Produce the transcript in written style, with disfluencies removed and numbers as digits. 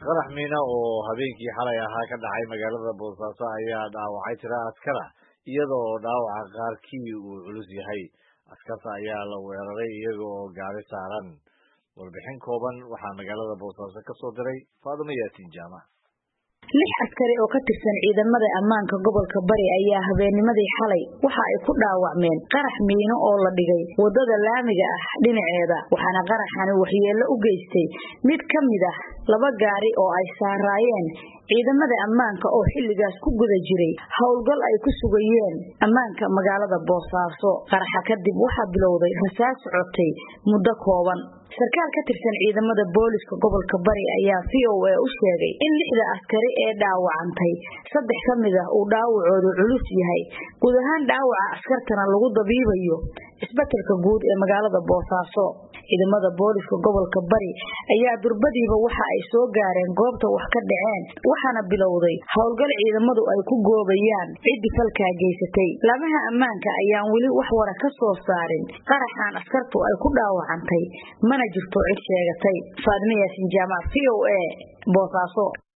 qarax miina oo habeenkii xalay ahaa ka dhacay magaalada Boosaaso ayaa dhaawacay tiro askar ah iyadoo dhaawaca qaarkii uu culus yahay. Askarta ayaa la weeraray iyagoo gaari saaran. Warbixin kooban waxaa magaalada Boosaaso ka soo diray Faadimo Yaasin Jaamac. 6 askari oo ka tirsan ciidamada ammaanka gobolka Bari ayaa habeennimadii xalay waxa ay ku dhaawacmeen qarax miino oo la dhigay wadada laamiga ah dhinaceeda, waxaana qaraxani waxyeello u geystay mid ka mid ah 2 gaari oo ay saarayeen ciidamada ammaanka oo xilligaas ku guda jiray howlgal ay ku sugayeen ammaanka magaalada Boosaaso. Qaraxa kadib waxa bilowday rasaas socotay muddo kooban. sarkaal ka tirsan ciidamada booliska gobolka Bari ayaa VOA u sheegay in 6 askari ee dhaawacantay 3 ka mid ah uu dhaawacoodu culus yahay, guud ahaan dhaawaca askartana lagu dabiibayo isbitaalka guud ee magaalada Boosaaso. ciidamada booliska gobolka Bari ayaa durbadiiba waxa ay soo gaareen goobta wax ka dhaceen, waxaana bilowday howlgal ciidamadu ay ku goobayaan cid falka geysatay. Laamaha ammaanka ayaan wali wax wara ka soo saarin qaraxan askartu ay ku dhaawacantay, mana jirto cid sheegatay. Faadimo Yaasin Jaamac, VOA, Boosaaso.